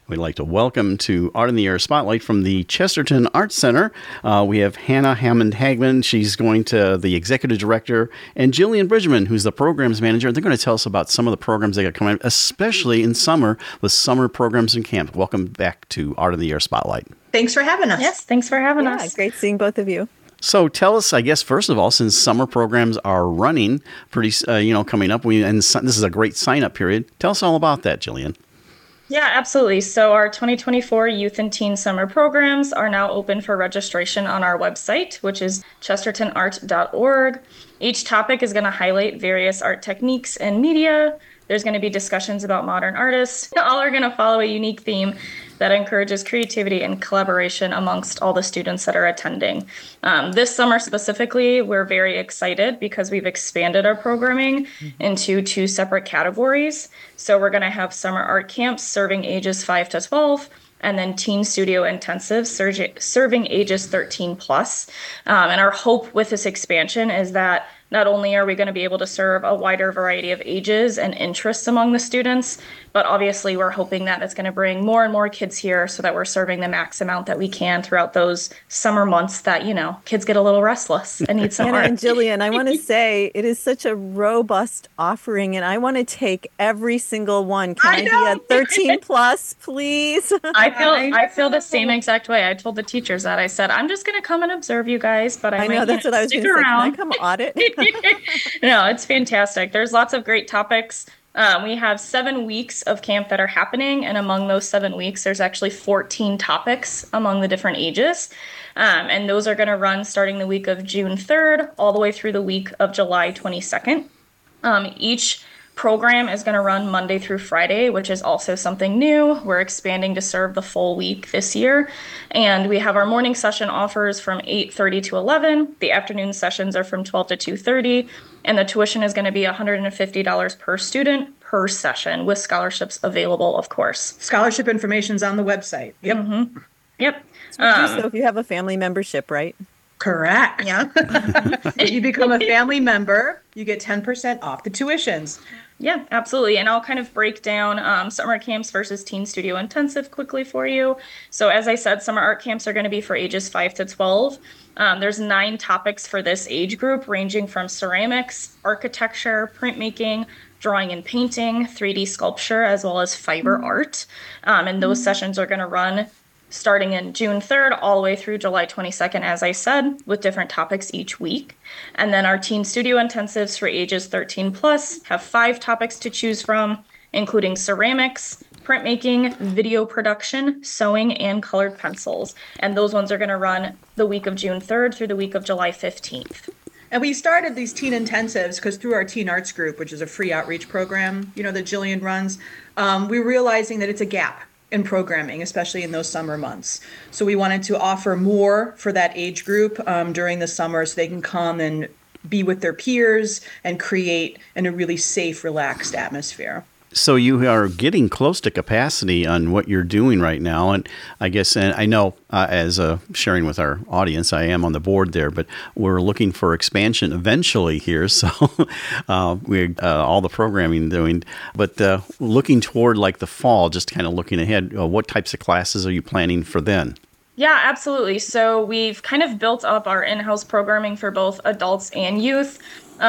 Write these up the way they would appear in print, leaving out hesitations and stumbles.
We'd like to welcome to Art in the Air Spotlight from the Chesterton Arts Center. We have Hannah Hammond-Hagman. She's going to the executive director, and Jillian Bridgman, who's the programs manager. They're going to tell us about some of the programs they got coming, especially in summer, with summer programs and camp. Welcome back to Art in the Air Spotlight. Thanks for having us. Yes, thanks for having us. Great seeing both of you. So tell us, I guess, first of all, since summer programs are running pretty, coming up, this is a great sign-up period. Tell us all about that, Jillian. Yeah, absolutely. So our 2024 Youth and Teen Summer programs are now open for registration on our website, which is chestertonart.org. Each topic is going to highlight various art techniques and media. There's going to be discussions about modern artists. All are going to follow a unique theme that encourages creativity and collaboration amongst all the students that are attending. This summer specifically, we're very excited because we've expanded our programming into 2 separate categories. So we're going to have summer art camps serving ages 5 to 12, and then teen studio intensives serving ages 13 plus. And our hope with this expansion is that not only are we going to be able to serve a wider variety of ages and interests among the students, but obviously we're hoping that it's going to bring more and more kids here so that we're serving the max amount that we can throughout those summer months that, kids get a little restless and need some Hannah art. and Jillian, I want to say it is such a robust offering, and I want to take every single one. Can I be a 13 plus, please? I feel the same exact way. I told the teachers that. I said, I'm just going to come and observe you guys, but I know might that's what I was stick going to say. Can around. I come audit? No, it's fantastic. There's lots of great topics. We have 7 weeks of camp that are happening, and among those 7 weeks, there's actually 14 topics among the different ages. And those are going to run starting the week of June 3rd all the way through the week of July 22nd. Each program is going to run Monday through Friday, which is also something new. We're expanding to serve the full week this year. And we have our morning session offers from 8:30 to 11. The afternoon sessions are from 12 to 2:30. And the tuition is going to be $150 per student per session, with scholarships available, of course. Scholarship information's on the website. Yep. Mm-hmm. Yep. So if you have a family membership, right? Correct. Yeah. If you become a family member, you get 10% off the tuitions. Yeah, absolutely. And I'll kind of break down summer camps versus teen studio intensive quickly for you. So as I said, summer art camps are going to be for ages 5 to 12. There's 9 topics for this age group, ranging from ceramics, architecture, printmaking, drawing and painting, 3D sculpture, as well as fiber art. And those sessions are going to run starting in June 3rd all the way through July 22nd, as I said, with different topics each week. And then our teen studio intensives for ages 13 plus have 5 topics to choose from, including ceramics, printmaking, video production, sewing, and colored pencils. And those ones are going to run the week of June 3rd through the week of July 15th. And we started these teen intensives because through our teen arts group, which is a free outreach program, that Jillian runs, we're realizing that it's a gap in programming, especially in those summer months. So we wanted to offer more for that age group during the summer so they can come and be with their peers and create in a really safe, relaxed atmosphere. So you are getting close to capacity on what you're doing right now. And I guess, and I know as sharing with our audience, I am on the board there, but we're looking for expansion eventually here. So we all the programming doing, but looking toward like the fall, just kind of looking ahead, what types of classes are you planning for then? Yeah, absolutely. So we've kind of built up our in-house programming for both adults and youth.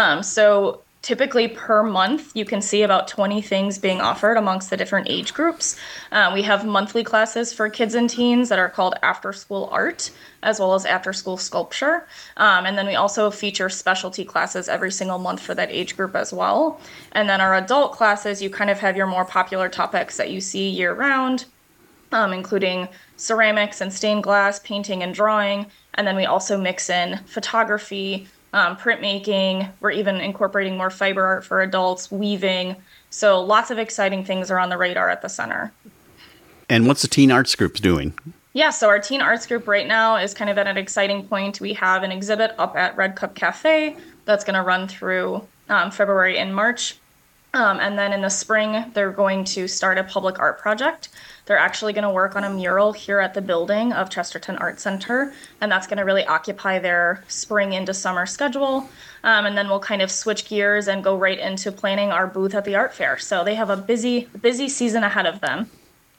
So typically per month, you can see about 20 things being offered amongst the different age groups. We have monthly classes for kids and teens that are called After School Art, as well as After School Sculpture. And then we also feature specialty classes every single month for that age group as well. And then our adult classes, you kind of have your more popular topics that you see year round, including ceramics and stained glass, painting and drawing. And then we also mix in photography, printmaking. We're even incorporating more fiber art for adults, weaving. So lots of exciting things are on the radar at the center. And what's the teen arts group doing? Yeah, so our teen arts group right now is kind of at an exciting point. We have an exhibit up at Red Cup Cafe that's going to run through February and March. And then in the spring, they're going to start a public art project. They're actually going to work on a mural here at the building of Chesterton Art Center, and that's going to really occupy their spring into summer schedule. And then we'll kind of switch gears and go right into planning our booth at the art fair. So they have a busy season ahead of them.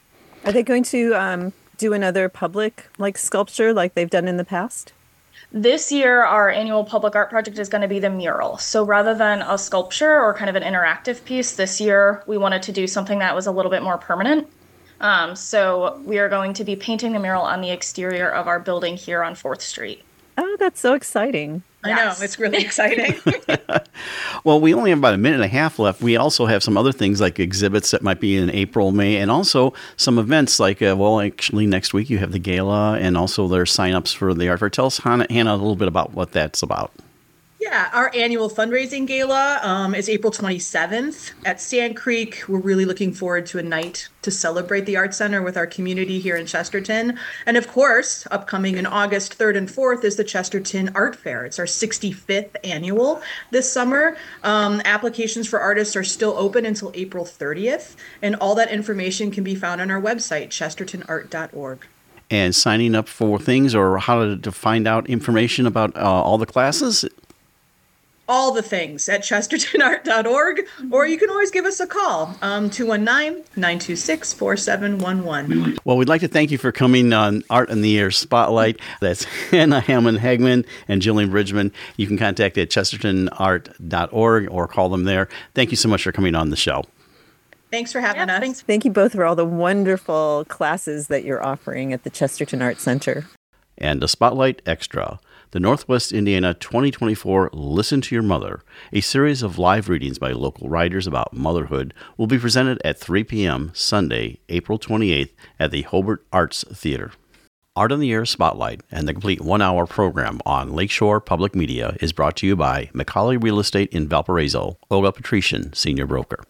Are they going to do another public sculpture like they've done in the past? This year, our annual public art project is going to be the mural. So rather than a sculpture or kind of an interactive piece, this year we wanted to do something that was a little bit more permanent. So we are going to be painting the mural on the exterior of our building here on 4th Street. Oh, that's so exciting. I know, it's really exciting. Well, we only have about a minute and a half left. We also have some other things like exhibits that might be in April, May, and also some events like, actually next week you have the gala and also there's signups for the art fair. Tell us, Hannah, a little bit about what that's about. Yeah, our annual fundraising gala is April 27th at Sand Creek. We're really looking forward to a night to celebrate the Art Center with our community here in Chesterton. And of course, upcoming in August 3rd and 4th is the Chesterton Art Fair. It's our 65th annual this summer. Applications for artists are still open until April 30th. And all that information can be found on our website, chestertonart.org. And signing up for things or how to find out information about all the classes? All the things at chestertonart.org, or you can always give us a call, 219-926-4711. Well, we'd like to thank you for coming on Art in the Air Spotlight. That's Hannah Hammond-Hegman and Jillian Bridgman. You can contact at chestertonart.org or call them there. Thank you so much for coming on the show. Thanks for having us. Thanks. Thank you both for all the wonderful classes that you're offering at the Chesterton Art Center. And a Spotlight Extra, the Northwest Indiana 2024 Listen to Your Mother, a series of live readings by local writers about motherhood, will be presented at 3 p.m. Sunday, April 28th at the Hobart Arts Theater. Art on the Air Spotlight and the complete one-hour program on Lakeshore Public Media is brought to you by McCauley Real Estate in Valparaiso, Olga Patrician, Senior Broker.